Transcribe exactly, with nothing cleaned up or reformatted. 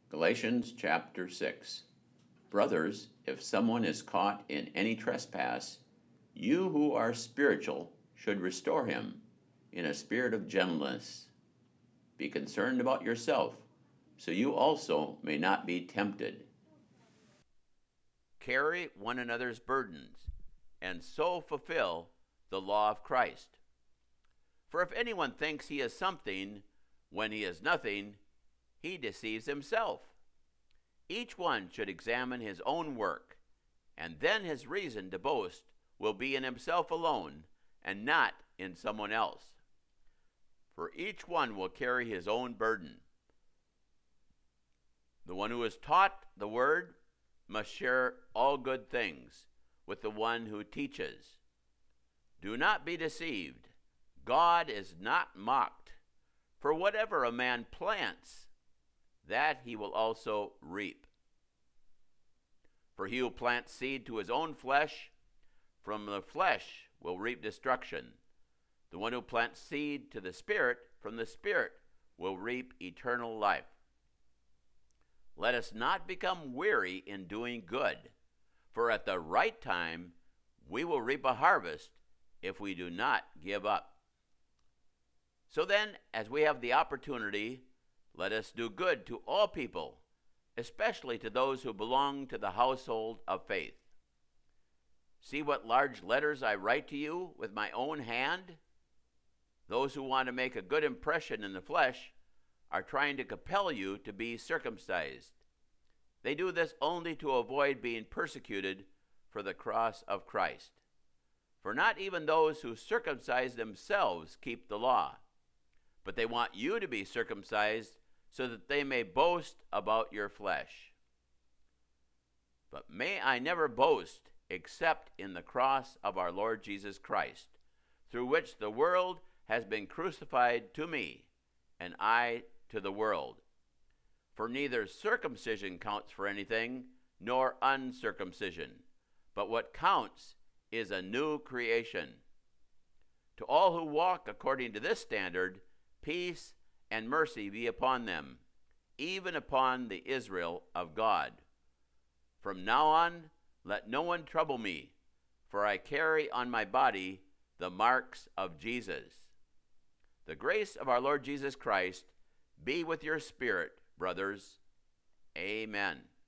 Galatians chapter six. Brothers, if someone is caught in any trespass, you who are spiritual should restore him in a spirit of gentleness. Be concerned about yourself, so you also may not be tempted. Carry one another's burdens, and so fulfill the law of Christ. For if anyone thinks he is something when he is nothing, he deceives himself. Each one should examine his own work, and then his reason to boast will be in himself alone and not in someone else. For each one will carry his own burden. The one who is taught the word must share all good things with the one who teaches. Do not be deceived. God is not mocked. For whatever a man plants, that he will also reap. For he who plants seed to his own flesh, from the flesh will reap destruction. The one who plants seed to the Spirit, from the Spirit will reap eternal life. Let us not become weary in doing good, for at the right time we will reap a harvest if we do not give up. So then, as we have the opportunity, let us do good to all people, especially to those who belong to the household of faith. See what large letters I write to you with my own hand? Those who want to make a good impression in the flesh are trying to compel you to be circumcised. They do this only to avoid being persecuted for the cross of Christ. For not even those who circumcise themselves keep the law, but they want you to be circumcised so that they may boast about your flesh. But may I never boast except in the cross of our Lord Jesus Christ, through which the world has been crucified to me, and I to the world. For neither circumcision counts for anything, nor uncircumcision, but what counts is a new creation. To all who walk according to this standard, peace and mercy be upon them, even upon the Israel of God. From now on, let no one trouble me, for I carry on my body the marks of Jesus. The grace of our Lord Jesus Christ be with your spirit, brothers. Amen.